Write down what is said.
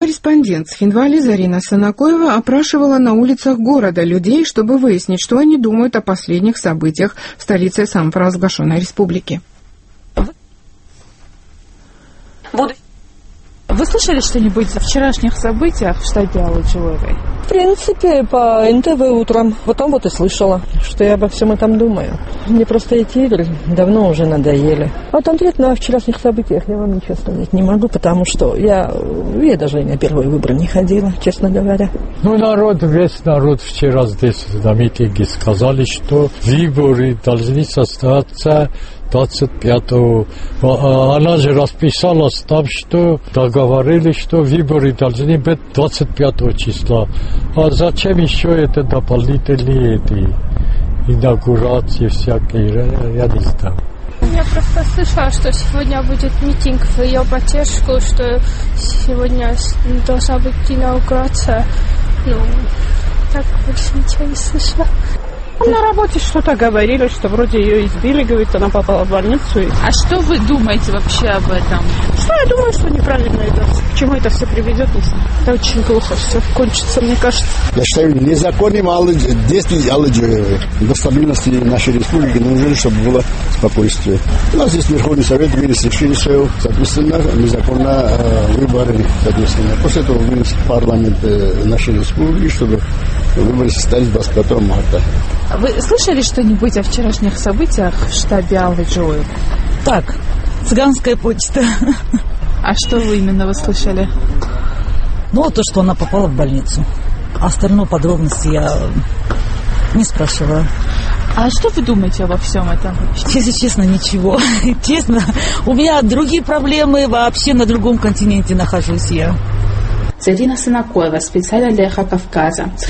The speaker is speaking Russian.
Корреспондент с Хиндвали Зарина Санакоева опрашивала на улицах города людей, чтобы выяснить, что они думают о последних событиях в столице самопровозглашенной республики. Вы слышали что-нибудь о вчерашних событиях в штабе Аллы Джоевой? В принципе, по НТВ утром. Потом вот и слышала, что я обо всем этом думаю. Мне просто эти игры давно уже надоели. А конкретно о вчерашних событиях я вам ничего сказать не могу, потому что я даже на первый выбор не ходила, честно говоря. Весь народ вчера здесь на митинге сказали, что выборы должны состояться 25-го. Она же расписалась там, что договорили, что выборы должны быть 25 числа. А зачем еще это дополнительные инаугурации всякие? Я не знаю. Я просто слышала, что сегодня будет митинг в ее поддержку, что сегодня должна быть инаугурация. Так больше ничего не слышала. На работе что-то говорили, что вроде ее избили, говорит, она попала в больницу. А что вы думаете вообще об этом? Что я думаю, что неправильно идет. К чему это все приведет, не знаю. Это очень плохо все кончится, мне кажется. Я считаю, незаконным действий Аллы Джоевой. Для стабильности нашей республики нужно, чтобы было спокойствие. У нас есть Верховный Совет, вынес решение, соответственно, незаконно выборы, соответственно. После этого вынес парламент нашей республики, чтобы выборы состоялись 25 марта. Вы слышали что-нибудь о вчерашних событиях в штабе Аллы Джоевой? Так, цыганская почта. А что вы именно слышали? То, что она попала в больницу. Остальные подробности я не спрашивала. А что вы думаете обо всем этом? Если честно, ничего. Честно, у меня другие проблемы, вообще на другом континенте нахожусь я. Зарина Санакоева, специально для Эхо Кавказа.